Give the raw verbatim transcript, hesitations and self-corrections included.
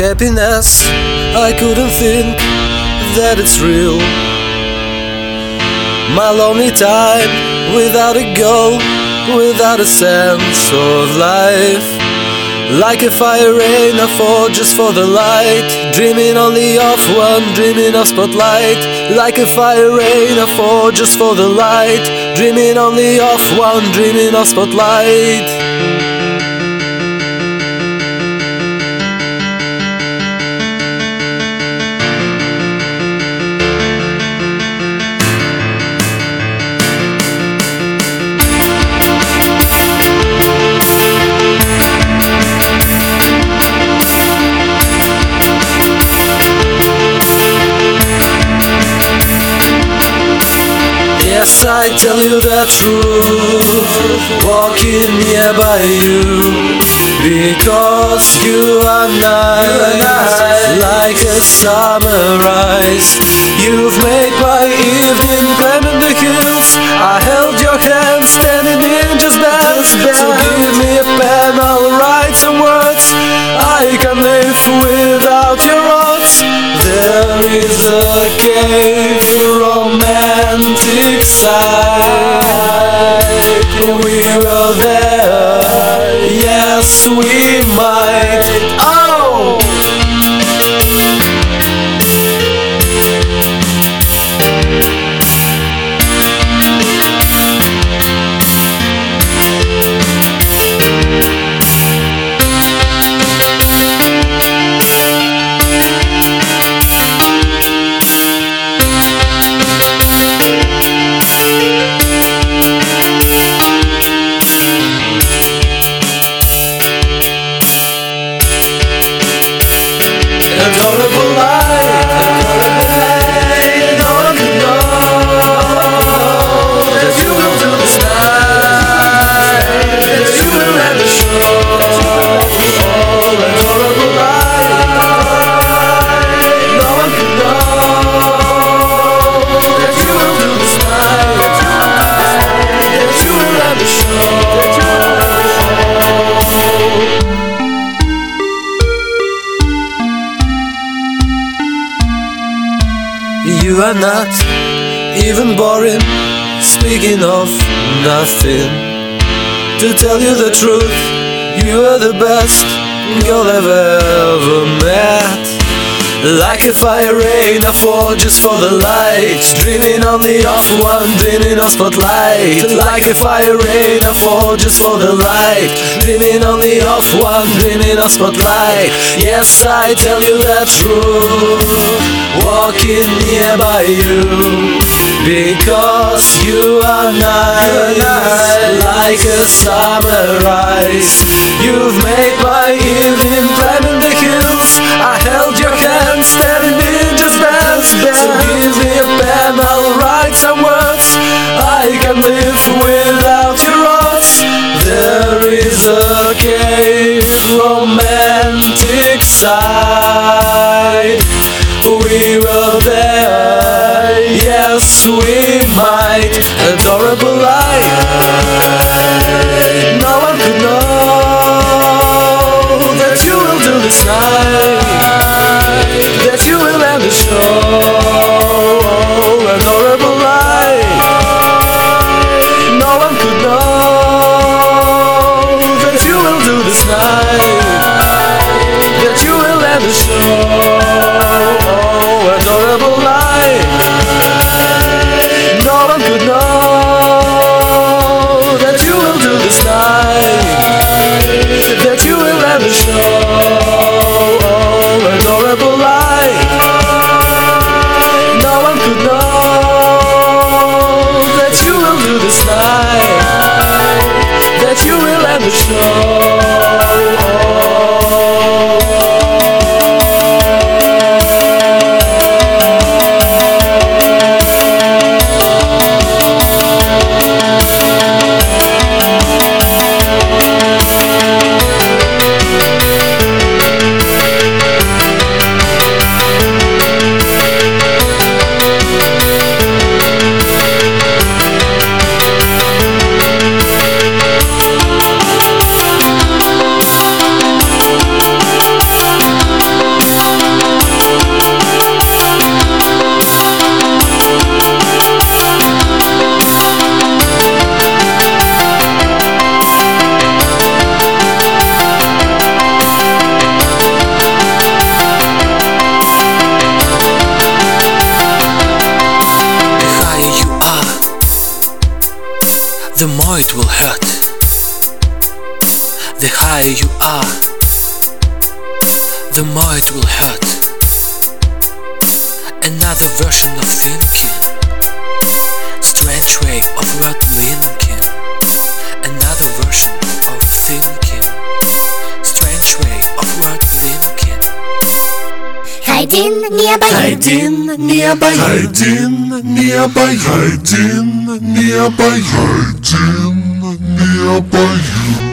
happiness, I couldn't think that it's real. My lonely time without a goal, without a sense of life. Like a fire rain, I fall just for the light, dreaming only of one, dreaming of spotlight. Like a fire rain, I fall just for the light, dreaming only of one, dreaming of spotlight. Yes, I tell you the truth, walking nearby you, because you are nice, like a summer rise. You've made my evening climbing the hills. I held your hand standing in just that. So give me a pen, I'll write some words. I can live without your words. There is a cave, romantic side. We were there, yes we might. Oh! Adorable light, adorable light. No one could know that you will do this night, that you will end the show. Oh, adorable light. No one could know that you will do this night, that you will end the show. You are not even boring, speaking of nothing. To tell you the truth, you are the best girl I've ever met. Like a fire rain, I fall just for the light, dreaming only of one, dreaming of spotlight. Like a fire rain, I fall just for the light, dreaming only of one, dreaming of spotlight. Yes, I tell you the truth, walking nearby you, because you are nice, like a summer rise. You've made my evening climbing the hills. I held your hand standing in just dance. So give me a pen, I'll write some words. I can live without your words. There is a cave, romantic side. We were there, yes we might. Adorable light. No one could know that you will do this night, that you will end the show. Adorable light. No one could know that you will do this night, that you will end the show. Adorable light. No one could know that you will do this night, that you will end the show. Adorable light. No one could know that you will do this night, that you will end the show. The higher you are, the more it will hurt. Another version of thinking, strange way of word linking. Another version of thinking, strange way of word linking. Hiding nearby, Hiding nearby, Hiding nearby, hiding nearby, hiding nearby you.